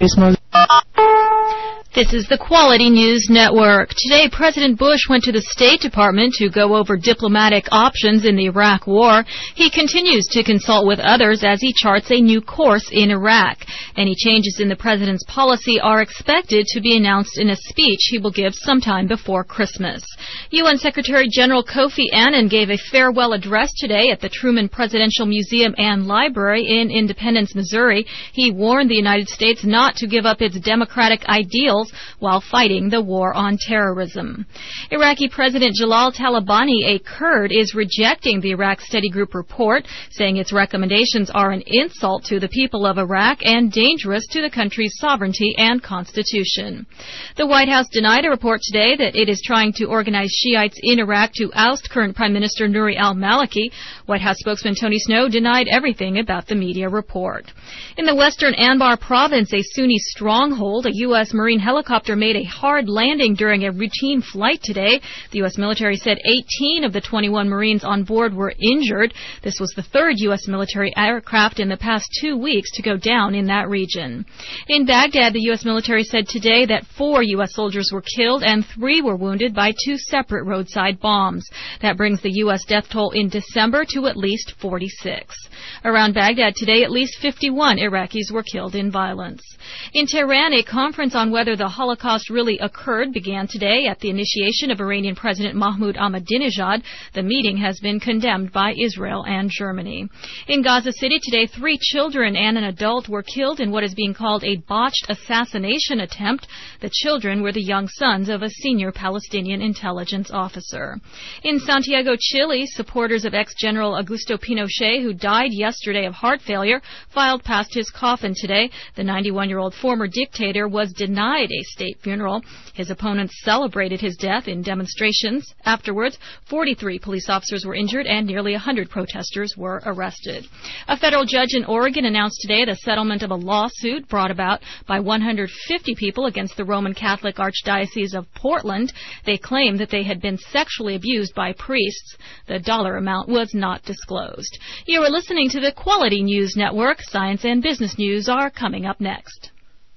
This is the Quality News Network. Today, President Bush went to the State Department to go over diplomatic options in the Iraq War. He continues to consult with others as he charts a new course in Iraq. Any changes in the president's policy are expected to be announced in a speech he will give sometime before Christmas. UN Secretary General Kofi Annan gave a farewell address today at the Truman Presidential Museum and Library in Independence, Missouri. He warned the United States not to give up its democratic ideals while fighting the war on terrorism. Iraqi President Jalal Talabani, a Kurd, is rejecting the Iraq Study Group report, saying its recommendations are an insult to the people of Iraq and dangerous to the country's sovereignty and constitution. The White House denied a report today that it is trying to organize Shiites in Iraq to oust current Prime Minister Nouri al-Maliki. White House spokesman Tony Snow denied everything about the media report. In the western Anbar province, a Sunni stronghold, a U.S. Marine helicopter made a hard landing during a routine flight today. The U.S. military said 18 of the 21 Marines on board were injured. This was the third U.S. military aircraft in the past 2 weeks to go down in that region. In Baghdad, the U.S. military said today that 4 U.S. soldiers were killed and 3 were wounded by 2 separate roadside bombs. That brings the U.S. death toll in December to at least 46. Around Baghdad today, at least 51 Iraqis were killed in violence. In Tehran, a conference on whether the Holocaust really occurred began today at the initiation of Iranian President Mahmoud Ahmadinejad. The meeting has been condemned by Israel and Germany. In Gaza City today, 3 children and an adult were killed in what is being called a botched assassination attempt. The children were the young sons of a senior Palestinian intelligence officer. In Santiago, Chile, supporters of ex-General Augusto Pinochet, who died yesterday of heart failure, filed past his coffin today. The 91-year-old former dictator was denied a state funeral. His opponents celebrated his death in demonstrations. Afterwards, 43 police officers were injured and nearly 100 protesters were arrested. A federal judge in Oregon announced today the settlement of a lawsuit brought about by 150 people against the Roman Catholic Archdiocese of Portland. They claimed that they had been sexually abused by priests. The dollar amount was not disclosed. You are listening to the Quality News Network. Science and business news are coming up next.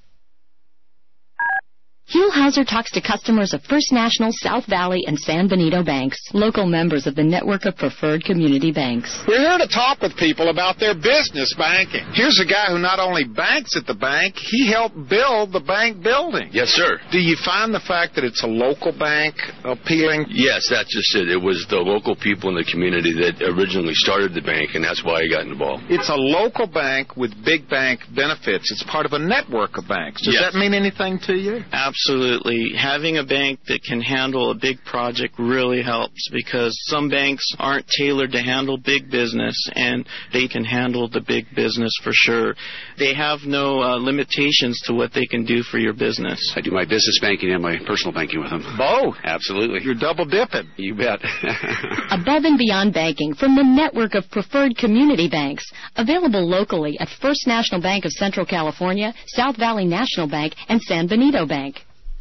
Hugh Hauser talks to customers of First National, South Valley, and San Benito banks, local members of the network of preferred community banks. We're here to talk with people about their business banking. Here's a guy who not only banks at the bank, he helped build the bank building. Yes, sir. Do you find the fact that it's a local bank appealing? Yes, that's just it. It was the local people in the community that originally started the bank, and that's why I got involved. It's a local bank with big bank benefits. It's part of a network of banks. Does Yes. that mean anything to you? Absolutely. Having a bank that can handle a big project really helps, because some banks aren't tailored to handle big business, and they can handle the big business for sure. They have no limitations to what they can do for your business. I do my business banking and my personal banking with them. Both? Absolutely. You're double dipping. You bet. Above and beyond banking from the network of preferred community banks, available locally at First National Bank of Central California, South Valley National Bank, and San Benito Bank.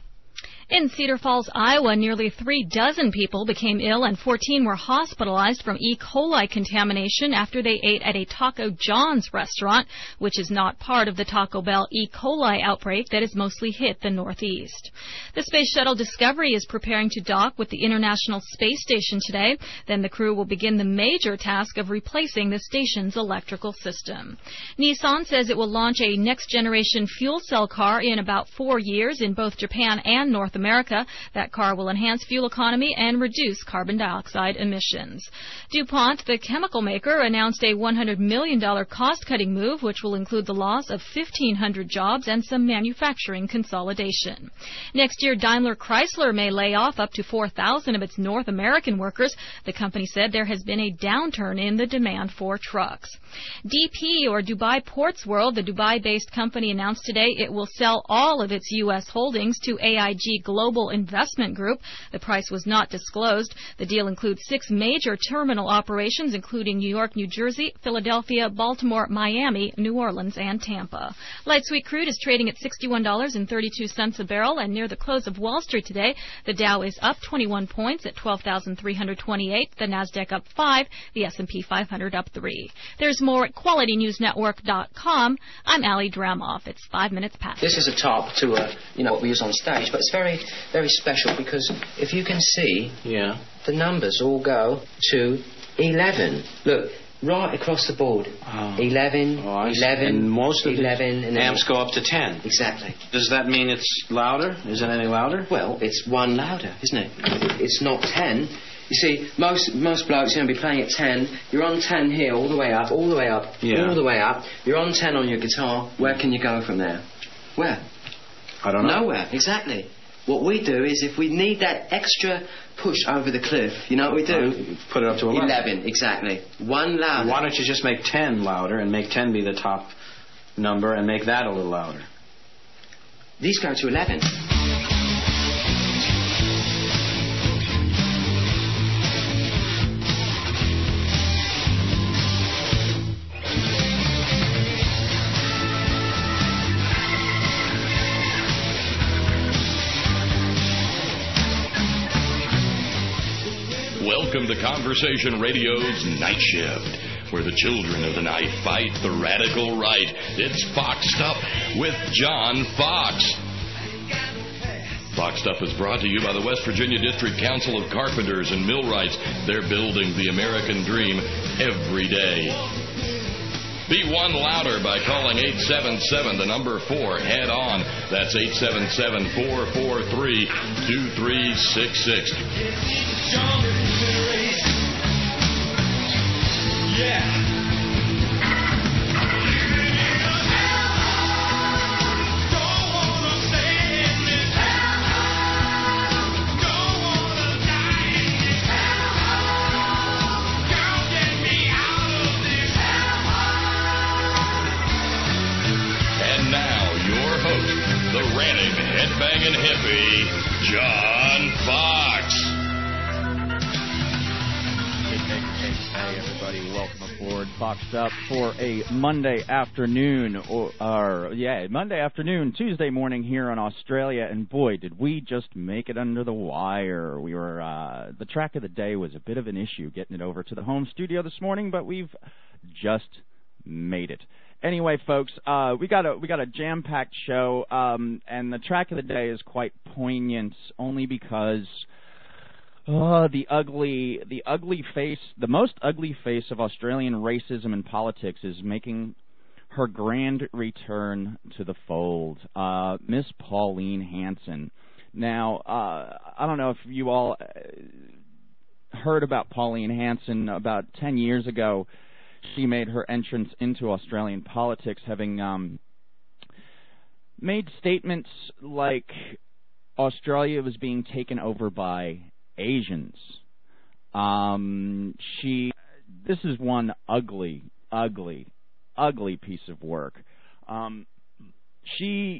In Cedar Falls, Iowa, nearly 36 people became ill and 14 were hospitalized from E. coli contamination after they ate at a Taco John's restaurant, which is not part of the Taco Bell E. coli outbreak that has mostly hit the Northeast. The Space Shuttle Discovery is preparing to dock with the International Space Station today. Then the crew will begin the major task of replacing the station's electrical system. Nissan says it will launch a next-generation fuel cell car in about 4 years in both Japan and North America. That car will enhance fuel economy and reduce carbon dioxide emissions. DuPont, the chemical maker, announced a $100 million cost-cutting move, which will include the loss of 1,500 jobs and some manufacturing consolidation. Next year, Daimler Chrysler may lay off up to 4,000 of its North American workers. The company said there has been a downturn in the demand for trucks. DP, or Dubai Ports World, the Dubai-based company, announced today it will sell all of its U.S. holdings to AIG Global Investment Group. The price was not disclosed. The deal includes 6 major terminal operations, including New York, New Jersey, Philadelphia, Baltimore, Miami, New Orleans, and Tampa. Light sweet crude is trading at $61.32 a barrel, and near the close of Wall Street today, the Dow is up 21 points at 12,328. The Nasdaq up 5. The S&P 500 up 3. There's more at QualityNewsNetwork.com. I'm Allie Dramoff. It's 5 minutes past. This is a tarp to what we use on stage, but it's very, very special because if you can see, the numbers all go to 11. Look. Right across the board. 11, 11, and most of 11, the amps go up to 10. Exactly. Does that mean it's louder? Is it any louder? Well, it's 1 louder, isn't it? It's not 10. You see, most blokes are going to be playing at 10. You're on 10 here, all the way up, all the way up, all the way up. You're on 10 on your guitar. Where can you go from there? Where? I don't know. Nowhere, exactly. What we do is if we need that extra push over the cliff, you know what we do? Put it up to 11. 11, exactly. 1 louder. Why don't you just make 10 louder and make 10 be the top number and make that a little louder? These go to 11. Welcome to Conversation Radio's Night Shift, where the children of the night fight the radical right. It's Foxed Up with John Fox. Foxed Up is brought to you by the West Virginia District Council of Carpenters and Millwrights. They're building the American dream every day. Be one louder by calling 877, the number 4, head on. That's 877-443-2366. Yeah. The ranting, headbanging hippie, John Fox. Hey, everybody, welcome aboard Foxed Up for a Monday afternoon, Monday afternoon, Tuesday morning here in Australia, and boy, did we just make it under the wire. We were, the track of the day was a bit of an issue getting it over to the home studio this morning, but we've just made it. Anyway, folks, we got a jam-packed show, and the track of the day is quite poignant, only because the most ugly face of Australian racism and politics is making her grand return to the fold. Miss Pauline Hanson. Now, I don't know if you all heard about Pauline Hanson. About 10 years ago, she made her entrance into Australian politics, having made statements like Australia was being taken over by Asians. This is one ugly piece of work. She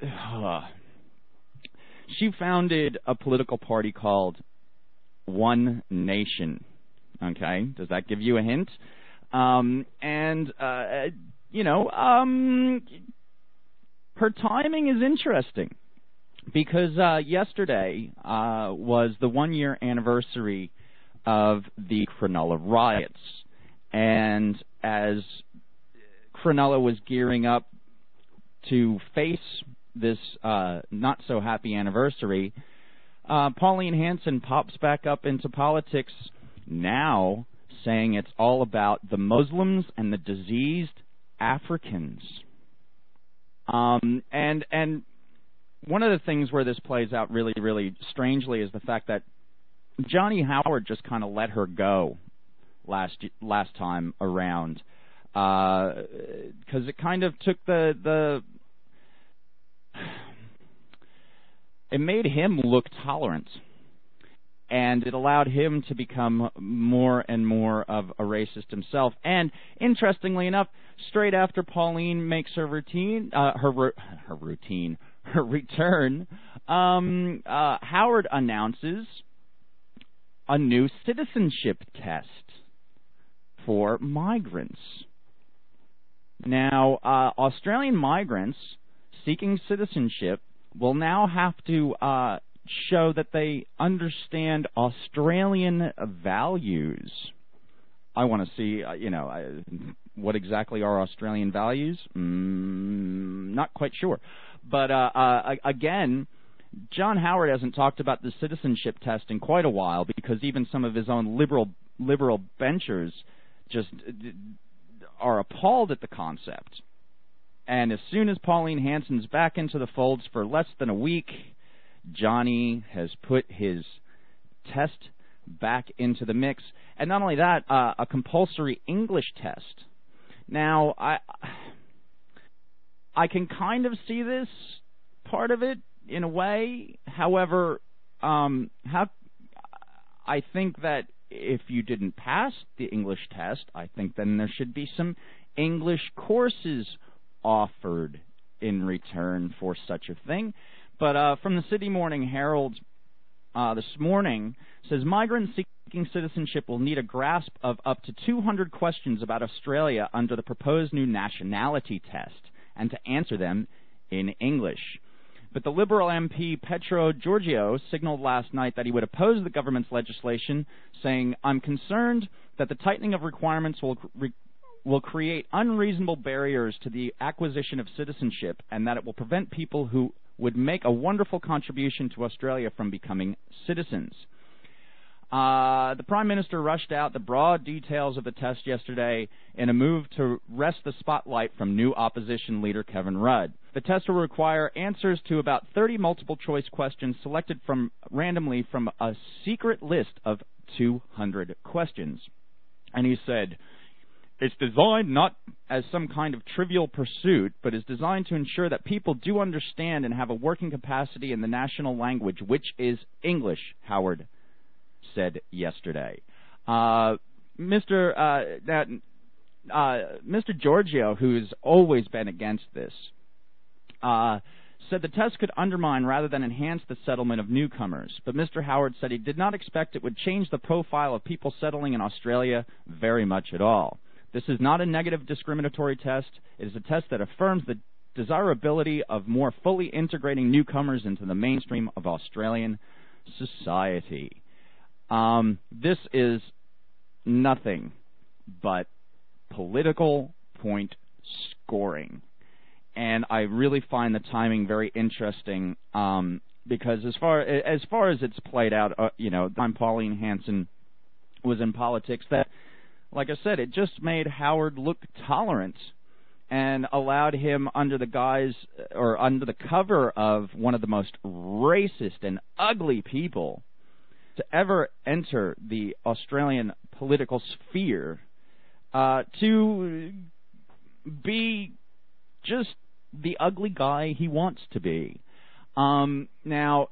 founded a political party called One Nation. Okay, does that give you a hint? Her timing is interesting because yesterday was the 1-year anniversary of the Cronulla riots, and as Cronulla was gearing up to face this not-so-happy anniversary, Pauline Hanson pops back up into politics now, saying it's all about the Muslims and the diseased Africans. And one of the things where this plays out really, really strangely is the fact that Johnny Howard just kind of let her go last time around, because it kind of took it made him look tolerant. And it allowed him to become more and more of a racist himself. And interestingly enough, straight after Pauline makes her return, Howard announces a new citizenship test for migrants. Now, Australian migrants seeking citizenship will now have to show that they understand Australian values. I want to see, what exactly are Australian values? Not quite sure. But again, John Howard hasn't talked about the citizenship test in quite a while because even some of his own liberal benchers just are appalled at the concept. And as soon as Pauline Hanson's back into the folds for less than a week, Johnny has put his test back into the mix. And not only that, a compulsory English test. Now, I can kind of see this part of it in a way. However, I think that if you didn't pass the English test, I think then there should be some English courses offered in return for such a thing. But from the Sydney Morning Herald this morning, says migrants seeking citizenship will need a grasp of up to 200 questions about Australia under the proposed new nationality test, and to answer them in English. But the Liberal MP Petro Georgiou signaled last night that he would oppose the government's legislation, saying, "I'm concerned that the tightening of requirements will create unreasonable barriers to the acquisition of citizenship, and that it will prevent people who would make a wonderful contribution to Australia from becoming citizens." The Prime Minister rushed out the broad details of the test yesterday in a move to wrest the spotlight from new opposition leader Kevin Rudd. The test will require answers to about 30 multiple-choice questions selected randomly from a secret list of 200 questions. And he said, "It's designed not as some kind of trivial pursuit, but is designed to ensure that people do understand and have a working capacity in the national language, which is English," Howard said yesterday. Mr. Georgiou, who's always been against this, said the test could undermine rather than enhance the settlement of newcomers. But Mr. Howard said he did not expect it would change the profile of people settling in Australia very much at all. This is not a negative discriminatory test. It is a test that affirms the desirability of more fully integrating newcomers into the mainstream of Australian society. This is nothing but political point scoring. And I really find the timing very interesting because as far as it's played out, time Pauline Hanson was in politics, that, like I said, it just made Howard look tolerant and allowed him under the cover of one of the most racist and ugly people to ever enter the Australian political sphere to be just the ugly guy he wants to be. Now,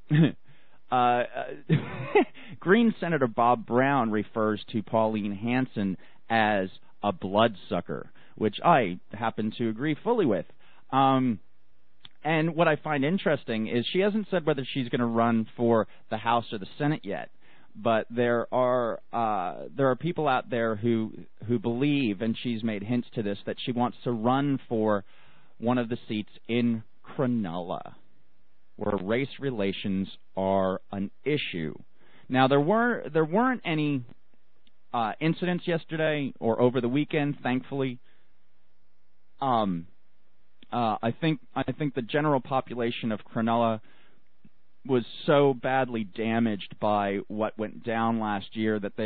Green Senator Bob Brown refers to Pauline Hanson as a bloodsucker, which I happen to agree fully with. And what I find interesting is she hasn't said whether she's going to run for the House or the Senate yet. But there are people out there who believe, and she's made hints to this, that she wants to run for one of the seats in Cronulla, where race relations are an issue. Now there weren't any incidents yesterday or over the weekend, thankfully. I think the general population of Cronulla was so badly damaged by what went down last year that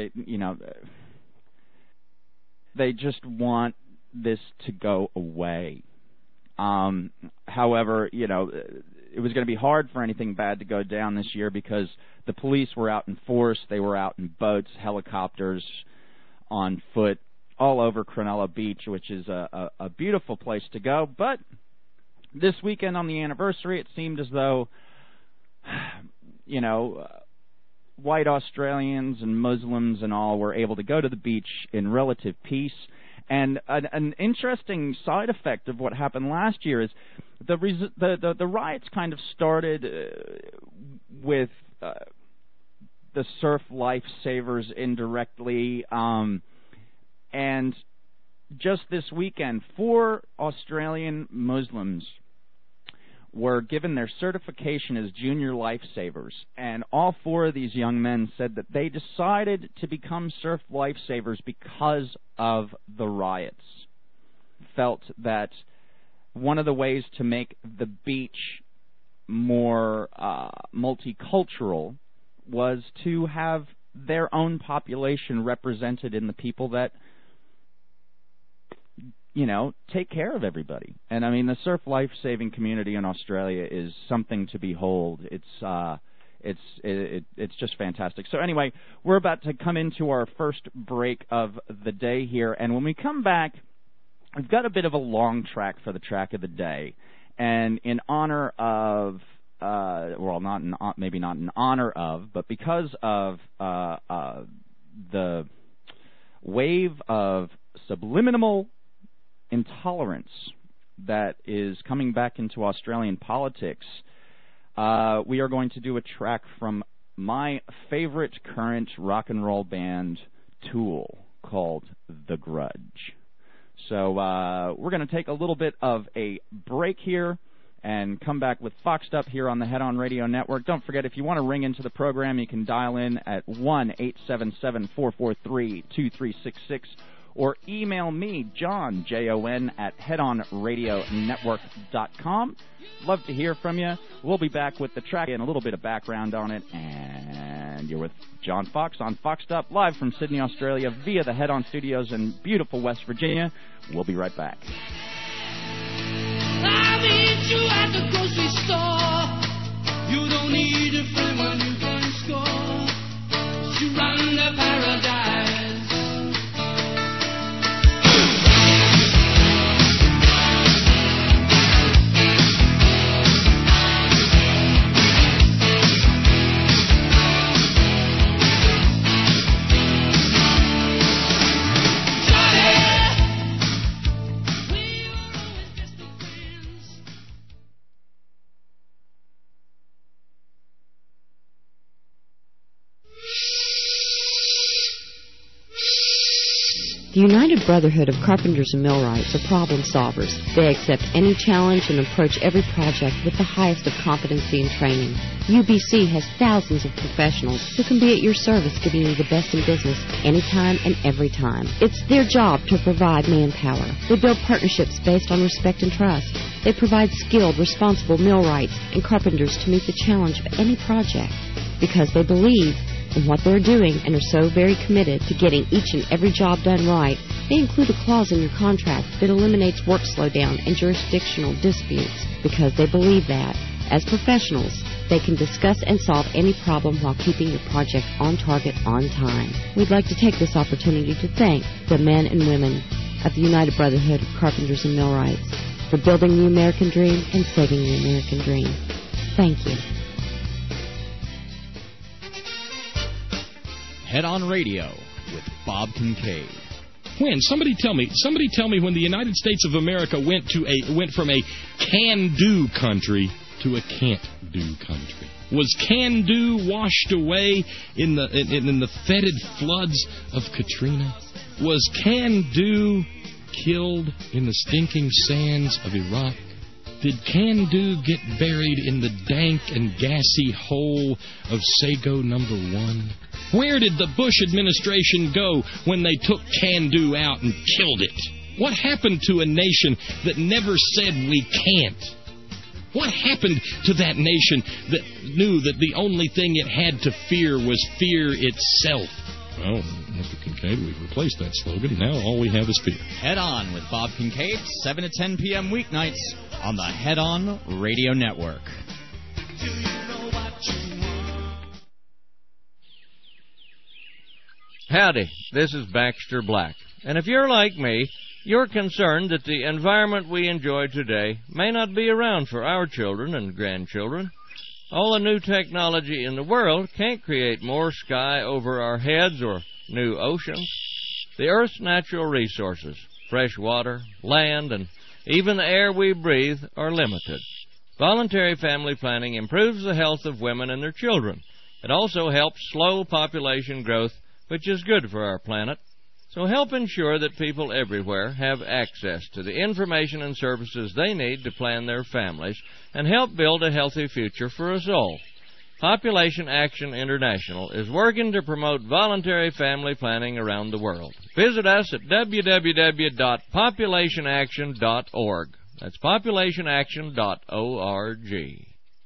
they just want this to go away. However, it was going to be hard for anything bad to go down this year because the police were out in force. They were out in boats, helicopters, on foot, all over Cronulla Beach, which is a beautiful place to go. But this weekend on the anniversary, it seemed as though, white Australians and Muslims and all were able to go to the beach in relative peace. And an interesting side effect of what happened last year is the riots kind of started with the surf lifesavers indirectly, and just this weekend, 4 Australian Muslims were given their certification as junior lifesavers, and all 4 of these young men said that they decided to become surf lifesavers because of the riots. Felt that one of the ways to make the beach more multicultural was to have their own population represented in the people that, you know, take care of everybody. And I mean, the surf life-saving community in Australia is something to behold. It's just fantastic. So anyway, we're about to come into our first break of the day here, and when we come back, we've got a bit of a long track for the track of the day. And in honor of, maybe not in honor of, but because of the wave of subliminal intolerance that is coming back into Australian politics, we are going to do a track from my favorite current rock and roll band, Tool, called The Grudge. So we're going to take a little bit of a break here and come back with Foxed Up here on the Head On Radio Network. Don't forget, if you want to ring into the program, you can dial in at 1-877-443-2366 or email me, John, Jon, at headonradionetwork.com. Love to hear from you. We'll be back with the track and a little bit of background on it. And you're with John Fox on Foxed Up, live from Sydney, Australia, via the Head On Studios in beautiful West Virginia. We'll be right back. I meet you at the grocery store. You don't need a friend when you can score. You run to paradise. The United Brotherhood of Carpenters and Millwrights are problem solvers. They accept any challenge and approach every project with the highest of competency and training. UBC has thousands of professionals who can be at your service, giving you the best in business anytime and every time. It's their job to provide manpower. They build partnerships based on respect and trust. They provide skilled, responsible millwrights and carpenters to meet the challenge of any project because they believe in what they're doing and are so very committed to getting each and every job done right. They include a clause in your contract that eliminates work slowdown and jurisdictional disputes because they believe that, as professionals, they can discuss and solve any problem while keeping your project on target on time. We'd like to take this opportunity to thank the men and women of the United Brotherhood of Carpenters and Millwrights for building the American dream and saving the American dream. Thank you. Head On Radio with Bob Kincaid. When? Somebody tell me when the United States of America went from a can-do country to a can't-do country. Was can-do washed away in the fetid floods of Katrina? Was can-do killed in the stinking sands of Iraq? Did can-do get buried in the dank and gassy hole of Sago No. 1? Where did the Bush administration go when they took can-do out and killed it? What happened to a nation that never said we can't? What happened to that nation that knew that the only thing it had to fear was fear itself? Well, Mr. Kincaid, we've replaced that slogan. Now all we have is fear. Head On with Bob Kincaid, 7 to 10 p.m. weeknights on the Head On Radio Network. Howdy, this is Baxter Black. And if you're like me, you're concerned that the environment we enjoy today may not be around for our children and grandchildren. All the new technology in the world can't create more sky over our heads or new oceans. The Earth's natural resources, fresh water, land, and even the air we breathe are limited. Voluntary family planning improves the health of women and their children. It also helps slow population growth, which is good for our planet. So help ensure that people everywhere have access to the information and services they need to plan their families and help build a healthy future for us all. Population Action International is working to promote voluntary family planning around the world. Visit us at www.populationaction.org. That's populationaction.org.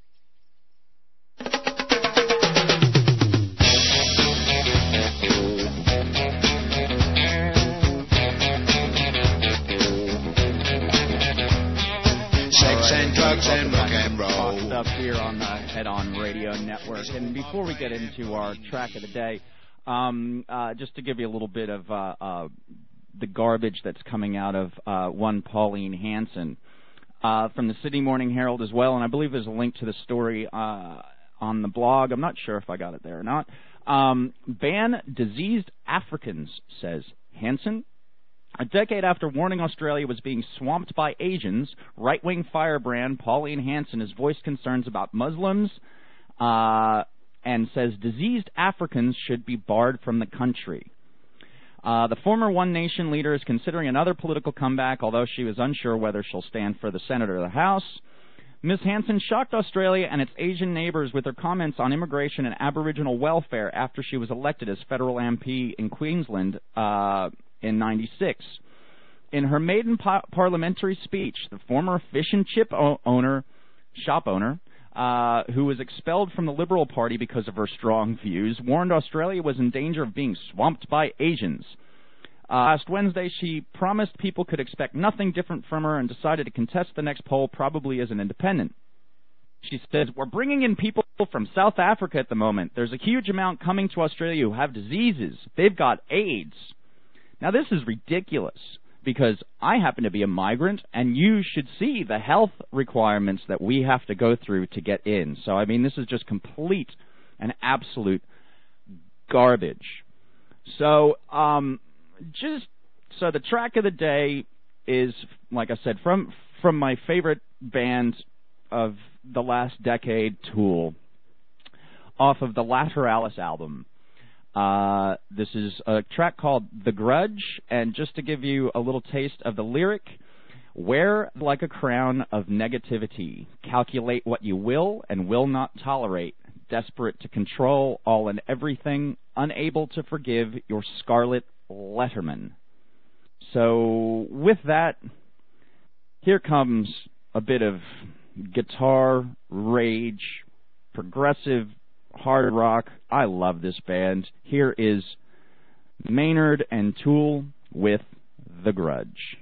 And drugs and rock and roll. Stuff here on the Head On Radio Network. And before we get into our track of the day, just to give you a little bit of the garbage that's coming out of one Pauline Hanson from the Sydney Morning Herald as well. And I believe there's a link to the story on the blog. I'm not sure if I got it there or not. Ban diseased Africans, says Hanson. A decade after warning Australia was being swamped by Asians, right-wing firebrand Pauline Hanson has voiced concerns about Muslims and says diseased Africans should be barred from the country. The former One Nation leader is considering another political comeback, although she was unsure whether she'll stand for the Senate or the House. Ms. Hanson shocked Australia and its Asian neighbors with her comments on immigration and Aboriginal welfare after she was elected as federal MP in Queensland in '96. In her maiden parliamentary speech, the former fish and chip shop owner, who was expelled from the Liberal Party because of her strong views, warned Australia was in danger of being swamped by Asians. Last Wednesday, she promised people could expect nothing different from her and decided to contest the next poll, probably as an independent. She says, "We're bringing in people from South Africa at the moment. There's a huge amount coming to Australia who have diseases. They've got AIDS." Now, this is ridiculous because I happen to be a migrant, and you should see the health requirements that we have to go through to get in. So, I mean, this is just complete and absolute garbage. So, the track of the day is, like I said, from my favorite band of the last decade, Tool, off of the Lateralis album. This is a track called The Grudge, and just to give you a little taste of the lyric, wear like a crown of negativity, calculate what you will and will not tolerate, desperate to control all and everything, unable to forgive your Scarlet Letterman. So with that, here comes a bit of guitar, rage, progressive hard rock. I love this band. Here is Maynard and Tool with The Grudge.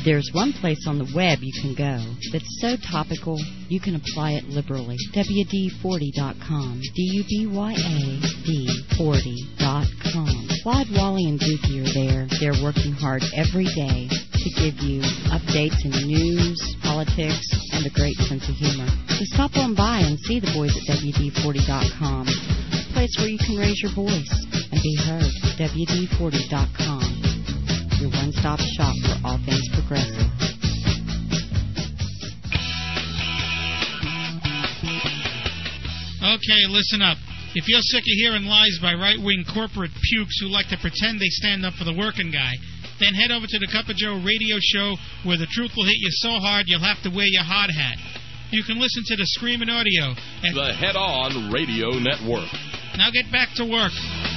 There's one place on the web you can go that's so topical you can apply it liberally. WD40.com. DUBYAD40.com. Claude, Wally, and Dookie are there. They're working hard every day to give you updates in news, politics, and a great sense of humor. So stop on by and see the boys at WD40.com. A place where you can raise your voice and be heard. WD40.com. Your one-stop shop for all things progressive. Okay, listen up. If you're sick of hearing lies by right-wing corporate pukes who like to pretend they stand up for the working guy, then head over to the Cup of Joe radio show where the truth will hit you so hard you'll have to wear your hard hat. You can listen to the Screaming Audio at the Head On Radio Network. Now get back to work.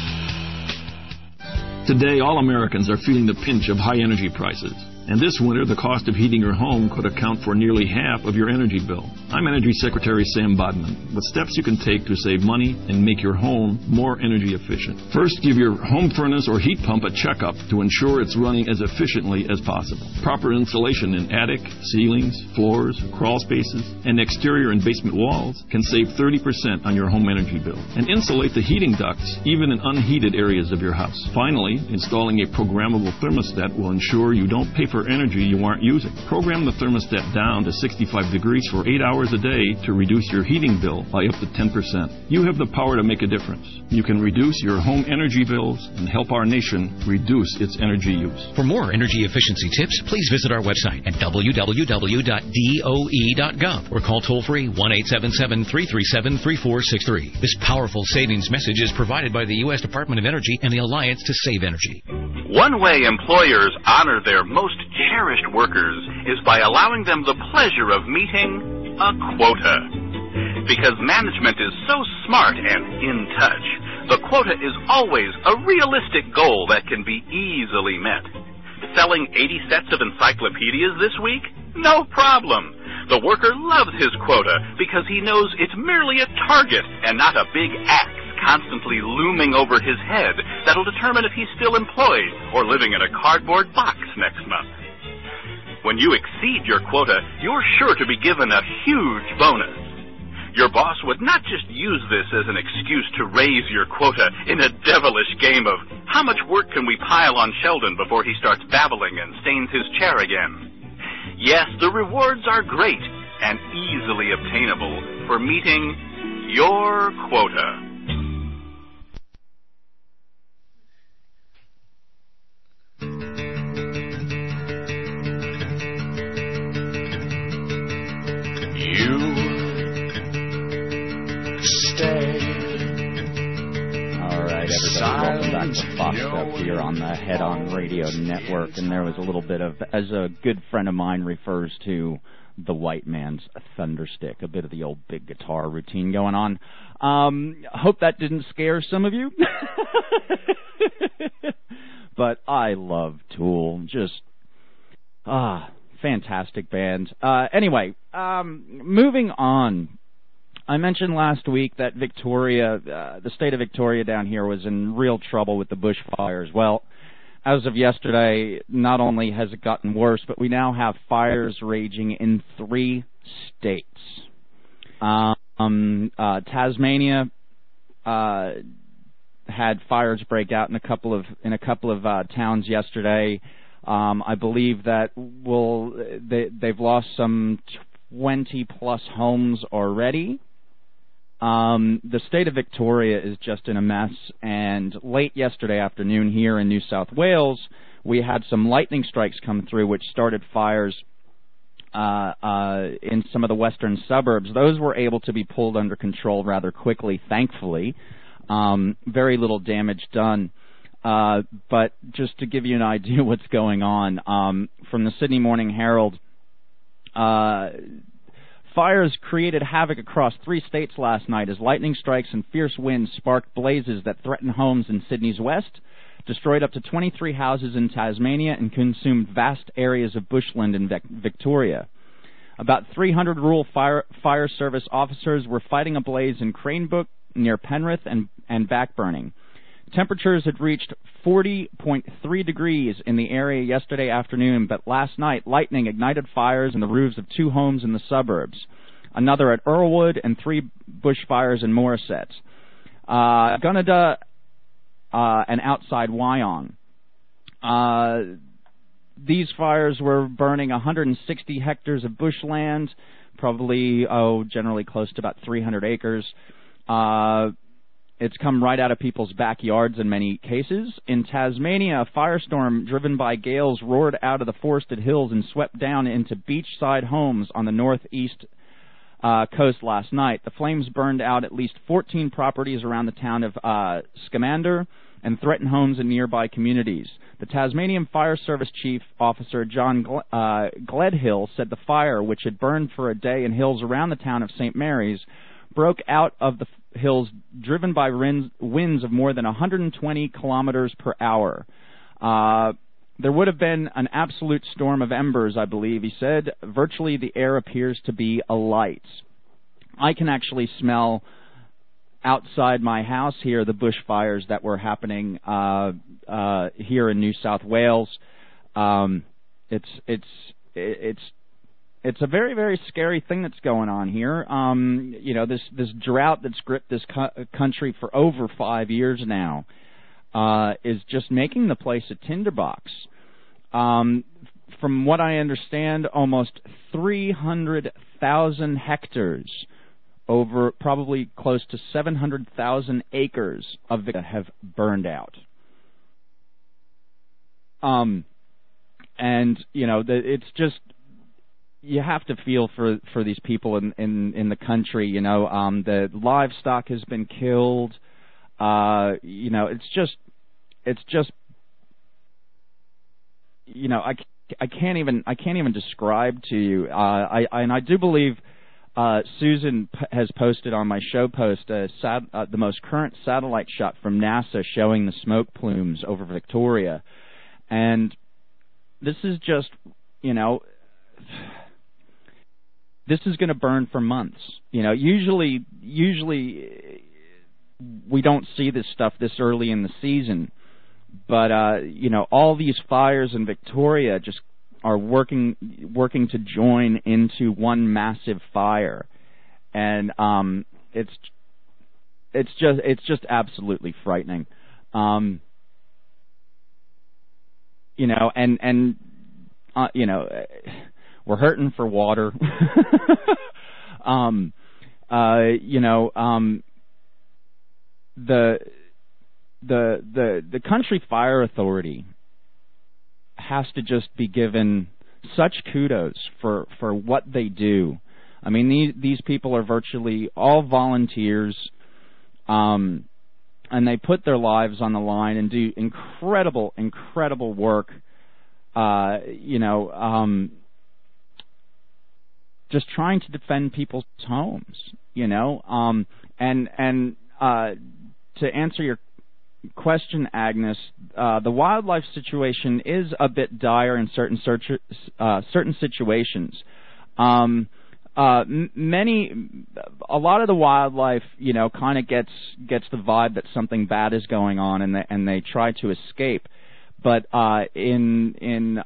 Today, all Americans are feeling the pinch of high energy prices. And this winter, the cost of heating your home could account for nearly half of your energy bill. I'm Energy Secretary Sam Bodman, with steps you can take to save money and make your home more energy efficient. First, give your home furnace or heat pump a checkup to ensure it's running as efficiently as possible. Proper insulation in attic, ceilings, floors, crawl spaces, and exterior and basement walls can save 30% on your home energy bill. And insulate the heating ducts, even in unheated areas of your house. Finally, installing a programmable thermostat will ensure you don't pay for energy you aren't using. Program the thermostat down to 65 degrees for 8 hours a day to reduce your heating bill by up to 10%. You have the power to make a difference. You can reduce your home energy bills and help our nation reduce its energy use. For more energy efficiency tips, please visit our website at www.doe.gov or call toll-free 1-877-337-3463. This powerful savings message is provided by the U.S. Department of Energy and the Alliance to Save Energy. One way employers honor their most cherished workers is by allowing them the pleasure of meeting a quota. Because management is so smart and in touch, the quota is always a realistic goal that can be easily met. Selling 80 sets of encyclopedias this week? No problem. The worker loves his quota because he knows it's merely a target and not a big axe constantly looming over his head that'll determine if he's still employed or living in a cardboard box next month. When you exceed your quota, you're sure to be given a huge bonus. Your boss would not just use this as an excuse to raise your quota in a devilish game of how much work can we pile on Sheldon before he starts babbling and stains his chair again. Yes, the rewards are great and easily obtainable for meeting your quota. Welcome back to Fox Up here on the Head On Radio Network. And there was a little bit of, as a good friend of mine refers to, the white man's thunderstick, a bit of the old big guitar routine going on. Hope that didn't scare some of you. But I love Tool. Just, fantastic band. Anyway, moving on. I mentioned last week that Victoria, the state of Victoria down here, was in real trouble with the bushfires. Well, as of yesterday, not only has it gotten worse, but we now have fires raging in 3 states. Tasmania had fires break out in a couple of towns yesterday. I believe that they've lost some 20+ homes already. The state of Victoria is just in a mess, and late yesterday afternoon here in New South Wales, we had some lightning strikes come through which started fires in some of the western suburbs. Those were able to be pulled under control rather quickly, thankfully. Very little damage done. But just to give you an idea what's going on, from the Sydney Morning Herald, fires created havoc across 3 states last night as lightning strikes and fierce winds sparked blazes that threatened homes in Sydney's west, destroyed up to 23 houses in Tasmania, and consumed vast areas of bushland in Victoria. About 300 rural fire service officers were fighting a blaze in Cranebrook near Penrith and backburning. Temperatures had reached 40.3 degrees in the area yesterday afternoon, but last night lightning ignited fires in the roofs of 2 homes in the suburbs, another at Earlwood, and 3 bushfires in Morisset. Gunnedah and outside Wyong. These fires were burning 160 hectares of bushland, probably, generally close to about 300 acres. It's come right out of people's backyards in many cases. In Tasmania, a firestorm driven by gales roared out of the forested hills and swept down into beachside homes on the northeast coast last night. The flames burned out at least 14 properties around the town of Scamander and threatened homes in nearby communities. The Tasmanian Fire Service Chief Officer John Gledhill said the fire, which had burned for a day in hills around the town of St. Mary's, broke out of the hills driven by winds of more than 120 kilometers per hour. There would have been an absolute storm of embers, I believe, he said. Virtually the air appears to be alight. I can actually smell outside my house here the bushfires that were happening here in New South Wales. It's a very, very scary thing that's going on here. This drought that's gripped this country for over 5 years now is just making the place a tinderbox. From what I understand, almost 300,000 hectares, over probably close to 700,000 acres of it have burned out. It's just, you have to feel for these people in the country. The livestock has been killed. It's just I can't even describe to you. I do believe Susan has posted on my show post the most current satellite shot from NASA showing the smoke plumes over Victoria, and this is just this is going to burn for months. Usually we don't see this stuff this early in the season, but all these fires in Victoria just are working to join into one massive fire, and it's just absolutely frightening. We're hurting for water. The country fire authority has to just be given such kudos for what they do. I mean, these people are virtually all volunteers, and they put their lives on the line and do incredible work. Just trying to defend people's homes, and to answer your question, Agnes, the wildlife situation is a bit dire in certain situations. A lot of the wildlife, kind of gets the vibe that something bad is going on, and they try to escape. But in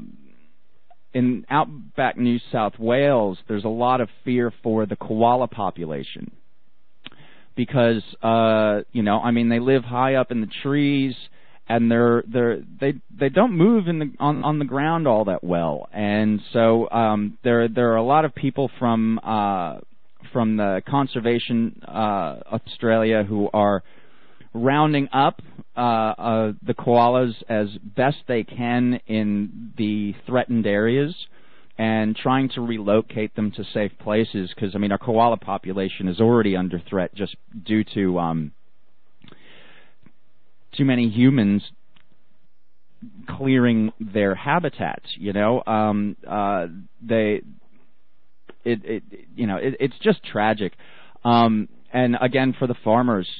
outback New South Wales, there's a lot of fear for the koala population. Because they live high up in the trees, and they don't move on the ground all that well, and so there are a lot of people from the Conservation Australia who are rounding up the koalas as best they can in the threatened areas, and trying to relocate them to safe places, because, our koala population is already under threat just due to too many humans clearing their habitats. It's just tragic. And again, for the farmers,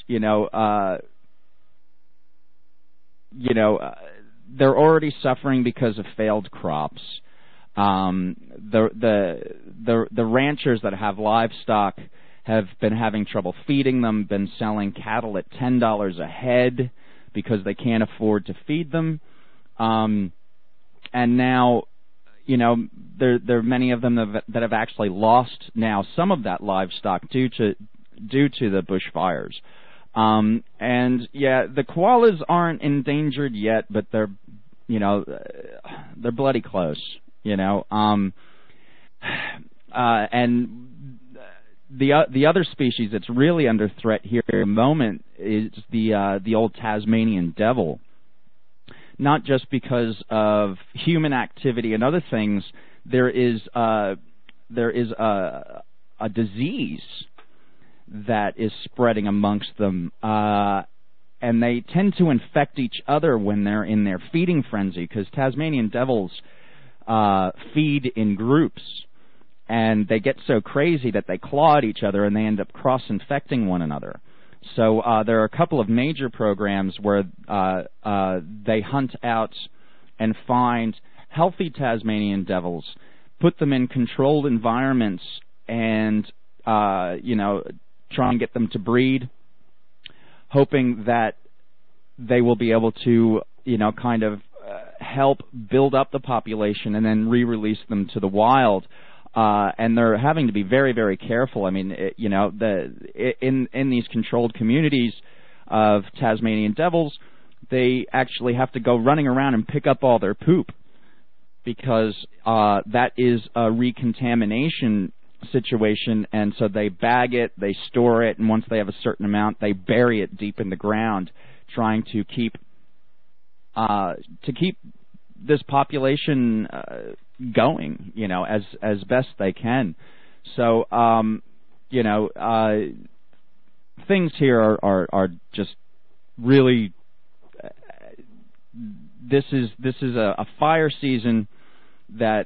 they're already suffering because of failed crops. The ranchers that have livestock have been having trouble feeding them, been selling cattle at $10 a head. because they can't afford to feed them. And now, you know, there are many of them that have actually lost now some of that livestock due to the bushfires. And yeah, the koalas aren't endangered yet, but they're bloody close, you know. And the other species that's really under threat here at the moment is the old Tasmanian devil. Not just because of human activity and other things, there is a disease that is spreading amongst them, and they tend to infect each other when they're in their feeding frenzy, because Tasmanian devils feed in groups, and they get so crazy that they claw at each other and they end up cross-infecting one another. So there are a couple of major programs where they hunt out and find healthy Tasmanian devils, put them in controlled environments, and try and get them to breed, hoping that they will be able to help build up the population and then re-release them to the wild. And they're having to be very, very careful. I mean, in these controlled communities of Tasmanian devils, they actually have to go running around and pick up all their poop, because that is a recontamination situation, and so they bag it, they store it, and once they have a certain amount, they bury it deep in the ground, trying to keep this population going, as best they can. So, things here are just really. This is a fire season that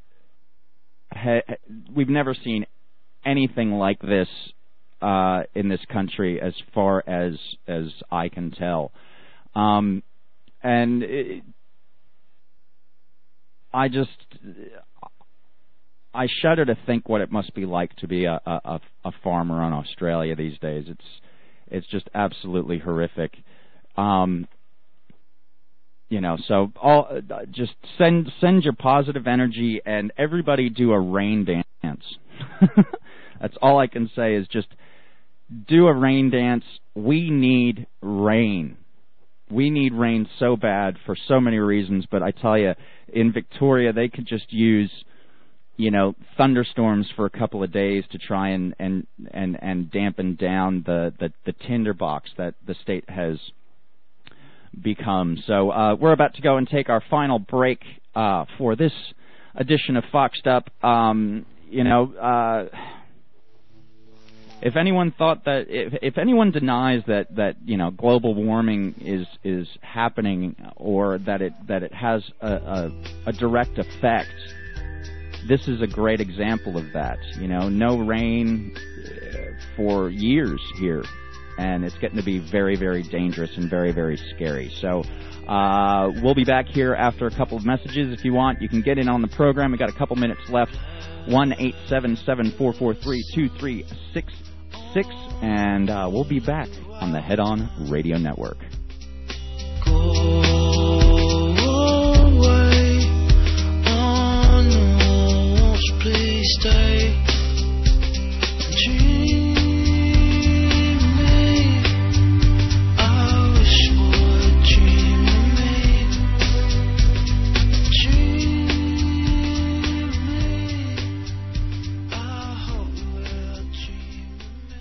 we've never seen anything like this in this country, as far as I can tell, and. I shudder to think what it must be like to be a farmer in Australia these days. It's just absolutely horrific. So just send your positive energy, and everybody do a rain dance. That's all I can say, is just do a rain dance. We need rain. We need rain so bad for so many reasons, but I tell you, in Victoria, they could just use, thunderstorms for a couple of days to try and dampen down the tinderbox that the state has become. So we're about to go and take our final break for this edition of Foxed Up. If anyone thought that, if anyone denies that global warming is happening, or that it has a direct effect, this is a great example of that. No rain for years here, and it's getting to be very, very dangerous and very, very scary. So we'll be back here after a couple of messages. If you want, you can get in on the program. We've got a couple minutes left. 1-877-443-2366, and we'll be back on the Head On Radio Network. Go away, oh no, please stay. Dream me, I wish for a dream me. Dream me, I hope we'll dream me.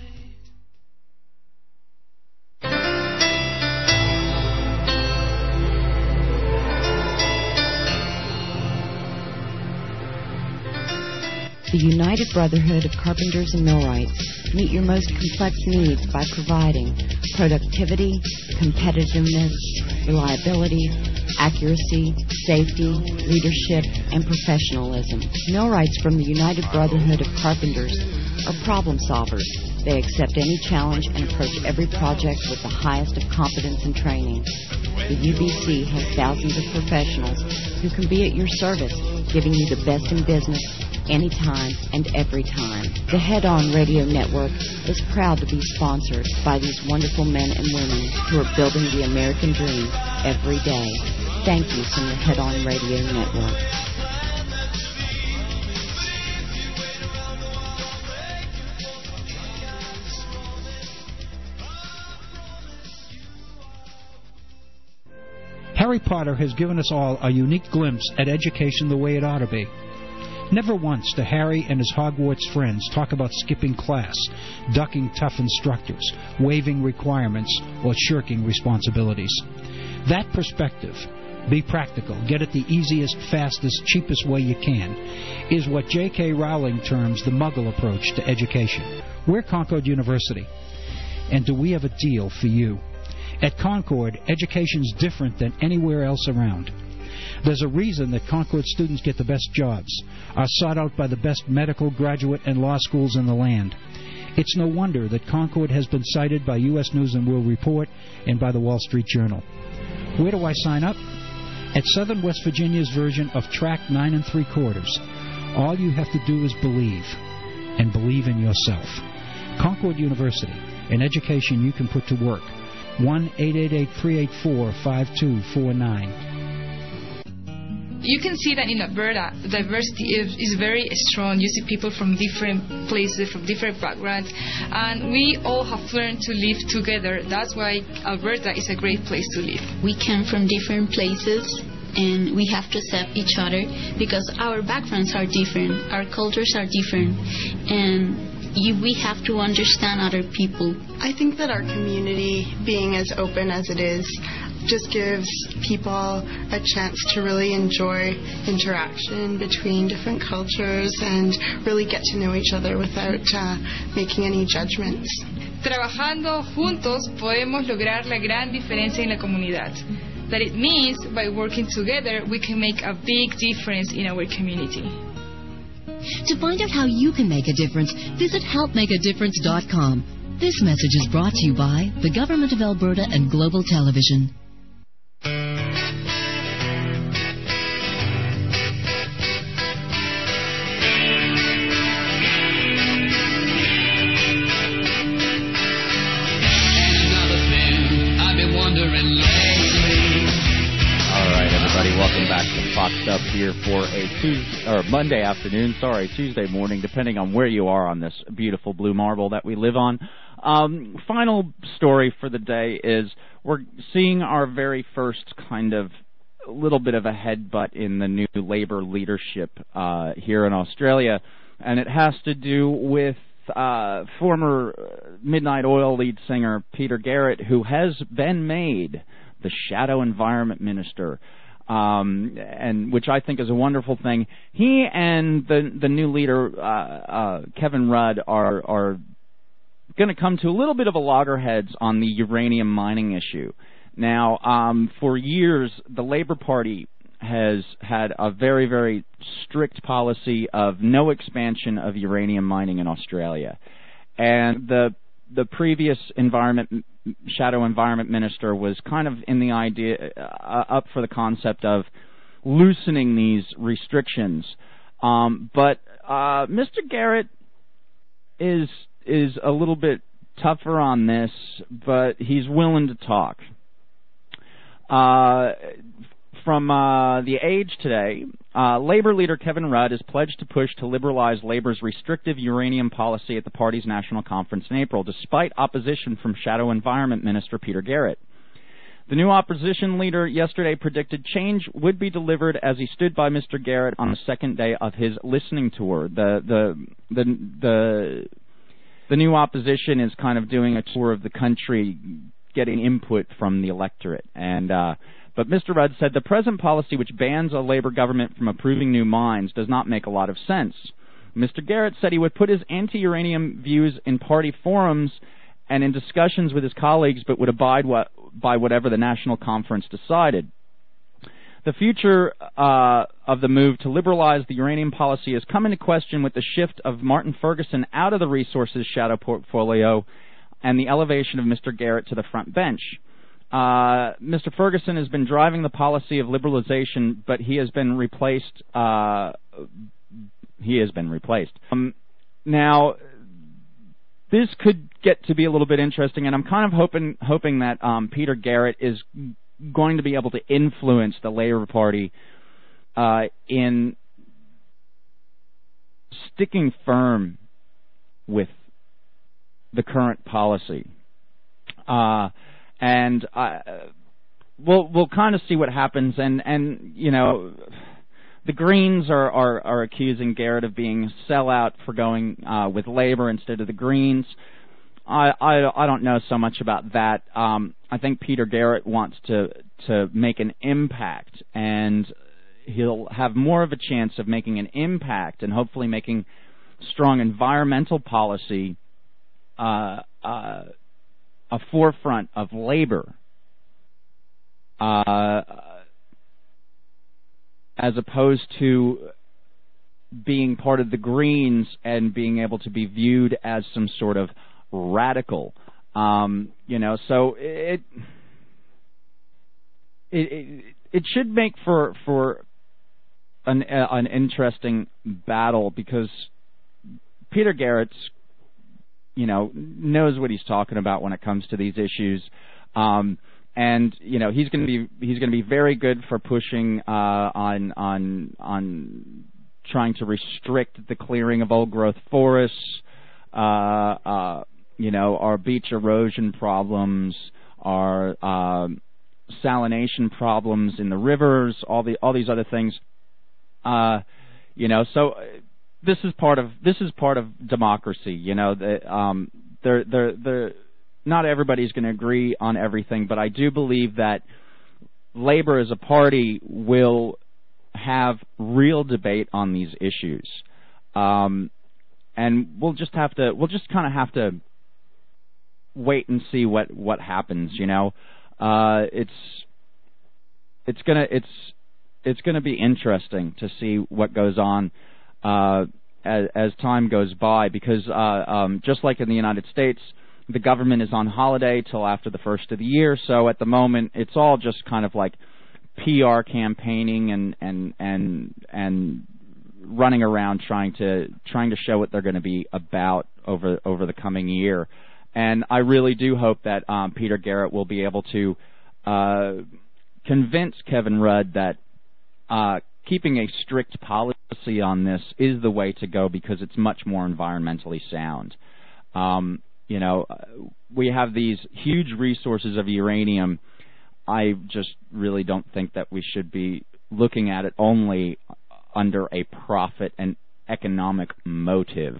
The United Brotherhood of Carpenters and Millwrights meet your most complex needs by providing productivity, competitiveness, reliability, accuracy, safety, leadership, and professionalism. Millwrights from the United Brotherhood of Carpenters are problem solvers. They accept any challenge and approach every project with the highest of competence and training. The UBC has thousands of professionals who can be at your service, giving you the best in business anytime and every time. The Head On Radio Network is proud to be sponsored by these wonderful men and women who are building the American dream every day. Thank you from the Head On Radio Network. Harry Potter has given us all a unique glimpse at education the way it ought to be. Never once do Harry and his Hogwarts friends talk about skipping class, ducking tough instructors, waiving requirements, or shirking responsibilities. That perspective, be practical, get it the easiest, fastest, cheapest way you can, is what J.K. Rowling terms the Muggle approach to education. We're Concord University, and do we have a deal for you? At Concord, education's different than anywhere else around. There's a reason that Concord students get the best jobs, are sought out by the best medical, graduate, and law schools in the land. It's no wonder that Concord has been cited by U.S. News & World Report and by the Wall Street Journal. Where do I sign up? At Southern West Virginia's version of Track 9 3/4. All you have to do is believe, and believe in yourself. Concord University, an education you can put to work. 1-888-384-5249. You can see that in Alberta, diversity is very strong. You see people from different places, from different backgrounds, and we all have learned to live together. That's why Alberta is a great place to live. We come from different places, and we have to accept each other because our backgrounds are different, our cultures are different, and we have to understand other people. I think that our community, being as open as it is, just gives people a chance to really enjoy interaction between different cultures and really get to know each other without making any judgments. Trabajando juntos podemos lograr la gran diferencia en la comunidad. That it means by working together we can make a big difference in our community. To find out how you can make a difference, visit helpmakeadifference.com. This message is brought to you by the Government of Alberta and Global Television. Welcome back to Foxed Up here for a Tuesday morning, depending on where you are on this beautiful blue marble that we live on. Final story for the day is we're seeing our very first kind of little bit of a headbutt in the new Labour leadership here in Australia, and it has to do with former Midnight Oil lead singer Peter Garrett, who has been made the Shadow Environment Minister. And which I think is a wonderful thing. He and the new leader, Kevin Rudd, are going to come to a little bit of a loggerheads on the uranium mining issue. Now, for years, the Labour Party has had a very, very strict policy of no expansion of uranium mining in Australia. And the previous Shadow Environment Minister was kind of in the idea, up for the concept of loosening these restrictions. But Mr. Garrett is a little bit tougher on this, but he's willing to talk. From The Age today, Labour leader Kevin Rudd is pledged to push to liberalize Labour's restrictive uranium policy at the party's national conference in April, despite opposition from Shadow Environment Minister Peter Garrett. The new opposition leader yesterday predicted change would be delivered as he stood by Mr. Garrett on the second day of his listening tour. The new opposition is kind of doing a tour of the country, getting input from the electorate, but Mr. Rudd said the present policy, which bans a Labour government from approving new mines, does not make a lot of sense. Mr. Garrett said he would put his anti-uranium views in party forums and in discussions with his colleagues, but would abide by whatever the national conference decided. The future of the move to liberalize the uranium policy has come into question with the shift of Martin Ferguson out of the Resources Shadow portfolio and the elevation of Mr. Garrett to the front bench. Mr. Ferguson has been driving the policy of liberalization, but he has been replaced. He has been replaced. Now, this could get to be a little bit interesting, and I'm kind of hoping that Peter Garrett is going to be able to influence the Labour Party in sticking firm with the current policy. And we'll kind of see what happens, and you know, the Greens are accusing Garrett of being a sellout for going with Labour instead of the Greens. I don't know so much about that. I think Peter Garrett wants to make an impact, and he'll have more of a chance of making an impact and hopefully making strong environmental policy a forefront of Labour, as opposed to being part of the Greens and being able to be viewed as some sort of radical. You know, so it should make for an interesting battle, because Peter Garrett's, you know, knows what he's talking about when it comes to these issues, and you know, he's going to be very good for pushing on trying to restrict the clearing of old growth forests, you know, our beach erosion problems, our salination problems in the rivers, all these other things. You know, so this is part of democracy. You know, not everybody's going to agree on everything, but I do believe that Labour as a party will have real debate on these issues, and we'll just kind of have to wait and see what happens. You know, it's gonna be interesting to see what goes on as time goes by, because just like in the United States, the government is on holiday till after the first of the year. So at the moment, it's all just kind of like PR campaigning and running around trying to show what they're going to be about over the coming year. And I really do hope that Peter Garrett will be able to convince Kevin Rudd that keeping a strict policy on this is the way to go, because it's much more environmentally sound. You know, we have these huge resources of uranium. I just really don't think that we should be looking at it only under a profit and economic motive.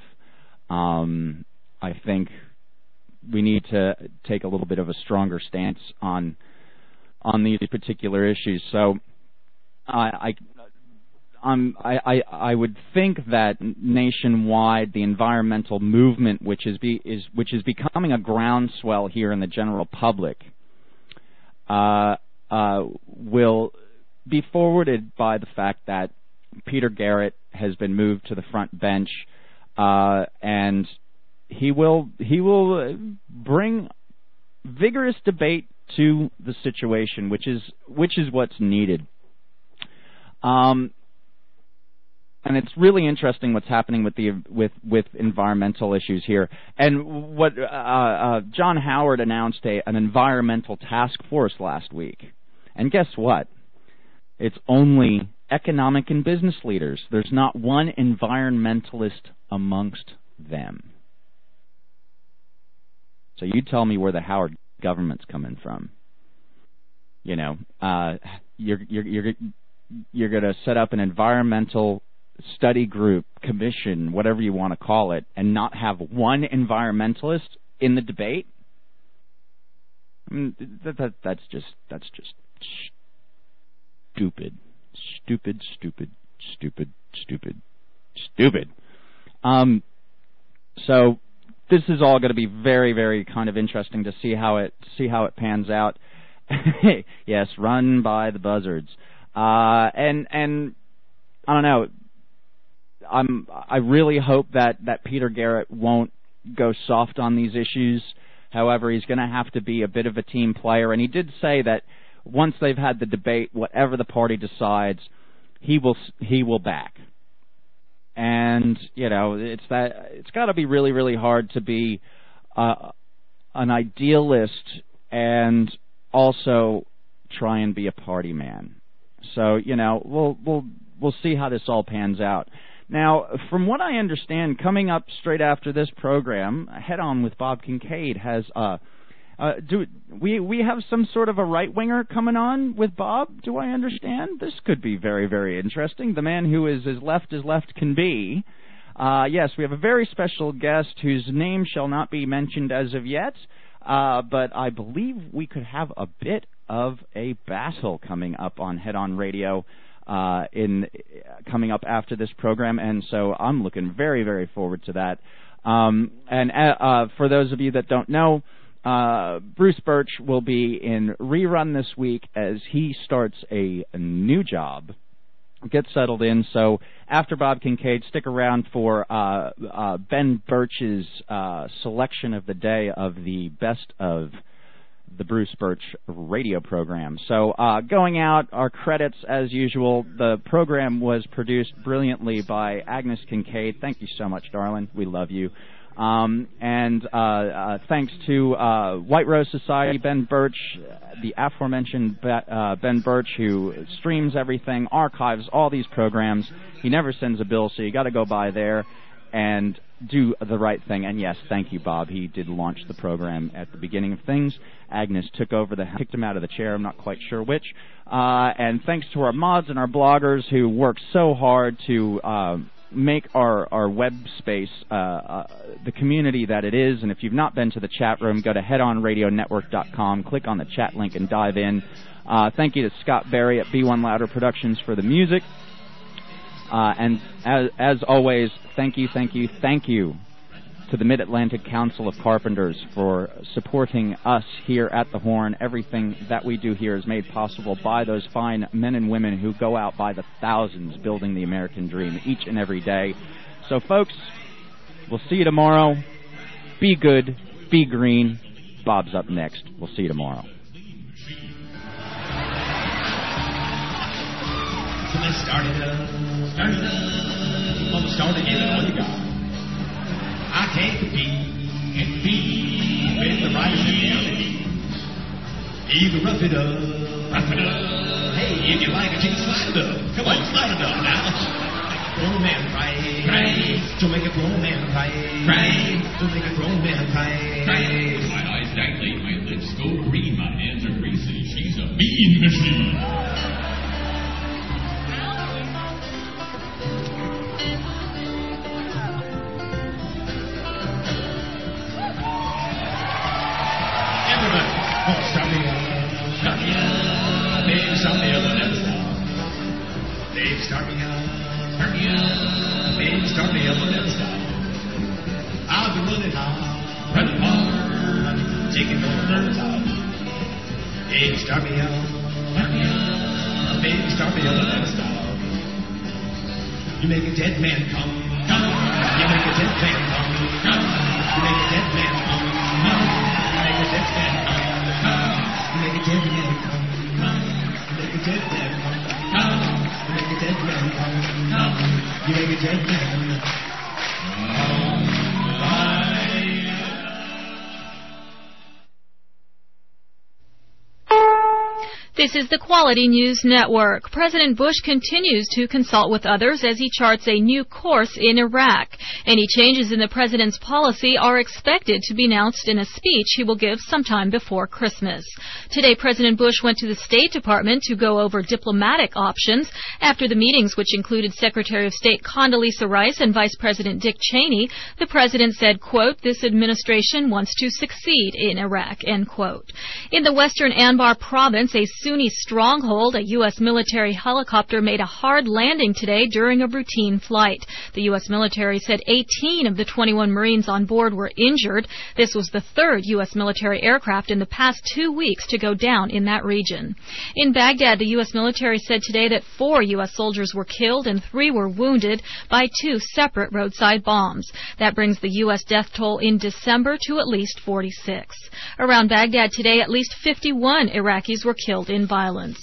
I think we need to take a little bit of a stronger stance on these particular issues. So I would think that nationwide, the environmental movement, which is becoming a groundswell here in the general public, will be forwarded by the fact that Peter Garrett has been moved to the front bench, and he will bring vigorous debate to the situation, which is what's needed. And it's really interesting what's happening with environmental issues here. And what John Howard announced an environmental task force last week. And guess what? It's only economic and business leaders. There's not one environmentalist amongst them. So you tell me where the Howard government's coming from. You know, you're going to set up an environmental study group, commission, whatever you want to call it, and not have one environmentalist in the debate? I mean, that's just stupid. So this is all going to be very, very kind of interesting to see how it pans out. Yes, run by the buzzards. And I don't know. I really hope that Peter Garrett won't go soft on these issues. However, he's going to have to be a bit of a team player, and he did say that once they've had the debate, whatever the party decides, he will back. And, it's got to be really, really hard to be an idealist and also try and be a party man. So, we'll see how this all pans out. Now, from what I understand, coming up straight after this program, Head On with Bob Kincaid has do we have some sort of a right-winger coming on with Bob? Do I understand? This could be very, very interesting. The man who is as left can be. Yes, we have a very special guest whose name shall not be mentioned as of yet, but I believe we could have a bit of a battle coming up on Head On Radio coming up after this program, and so I'm looking very, very forward to that. And for those of you that don't know, Bruce Birch will be in rerun this week as he starts a new job, gets settled in. So after Bob Kincaid, stick around for Ben Birch's selection of the day of the best of the Bruce Birch radio program. So going out, our credits as usual. The program was produced brilliantly by Agnes Kincaid. Thank you so much, darling. We love you. And thanks to White Rose Society, Ben Birch, the aforementioned Ben Birch, who streams everything, archives all these programs. He never sends a bill, so you got to go by there and do the right thing. And yes, thank you, Bob. He did launch the program at the beginning of things. Agnes took over kicked him out of the chair. I'm not quite sure which. And thanks to our mods and our bloggers who work so hard to make our web space the community that it is. And if you've not been to the chat room, go to headonradionetwork.com, click on the chat link and dive in. Thank you to Scott Berry at B1 Louder Productions for the music. And as always, thank you to the Mid-Atlantic Council of Carpenters for supporting us here at the Horn. Everything that we do here is made possible by those fine men and women who go out by the thousands building the American dream each and every day. So, folks, we'll see you tomorrow. Be good. Be green. Bob's up next. We'll see you tomorrow. So let's start it up. Start it up. All you got. I can't compete with the riders and the LEDs. Either rough it up. Hey, if you like it, you can slide it up. Come on, slide it up now. Grown man cry. To make a grown man cry. To make a grown man cry. My eyes dilate, my lips go green, my hands are greasy. She's a mean machine. Start me up, baby, start me up, never stop. I'll be running hard, taking no nerves out. Baby, start me up, baby, start me up, never stop. You make a dead man come, you make a dead man come, you make a dead man come, you make a dead man come, you make a dead man come, you make a dead man come. You make a dead man come. You make a dead man This is the Quality News Network. President Bush continues to consult with others as he charts a new course in Iraq. Any changes in the president's policy are expected to be announced in a speech he will give sometime before Christmas. Today, President Bush went to the State Department to go over diplomatic options. After the meetings, which included Secretary of State Condoleezza Rice and Vice President Dick Cheney, the president said, quote, "This administration wants to succeed in Iraq," end quote. In the western Anbar province, a Sunni stronghold, a U.S. military helicopter made a hard landing today during a routine flight. The U.S. military said 18 of the 21 Marines on board were injured. This was the third U.S. military aircraft in the past 2 weeks to go down in that region. In Baghdad, the U.S. military said today that 4 U.S. soldiers were killed and 3 were wounded by 2 separate roadside bombs. That brings the U.S. death toll in December to at least 46. Around Baghdad today, at least 51 Iraqis were killed in violence.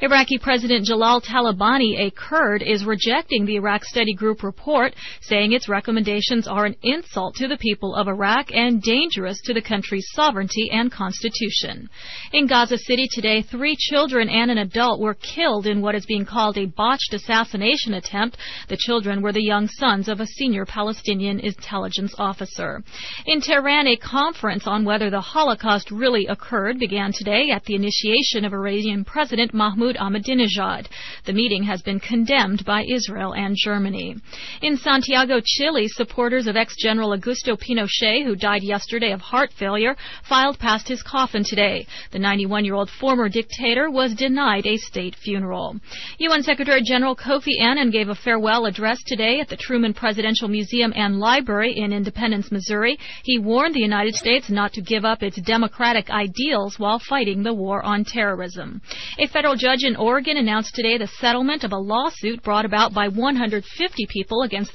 Iraqi President Jalal Talabani, a Kurd, is rejecting the Iraq Study Group report, saying its recommendations are an insult to the people of Iraq and dangerous to the country's sovereignty and constitution. In Gaza City today, 3 children and an adult were killed in what is being called a botched assassination attempt. The children were the young sons of a senior Palestinian intelligence officer. In Tehran, a conference on whether the Holocaust really occurred began today at the initiation of Iranian President Mahmoud Ahmadinejad. The meeting has been condemned by Israel and Germany. In Santiago, Chile, supporters of ex-General Augusto Pinochet, who died yesterday of heart failure, filed past his coffin today. The 91-year-old former dictator was denied a state funeral. UN Secretary General Kofi Annan gave a farewell address today at the Truman Presidential Museum and Library in Independence, Missouri. He warned the United States not to give up its democratic ideals while fighting the war on terrorism. A federal judge in Oregon announced today the settlement of a lawsuit brought about by 150 people against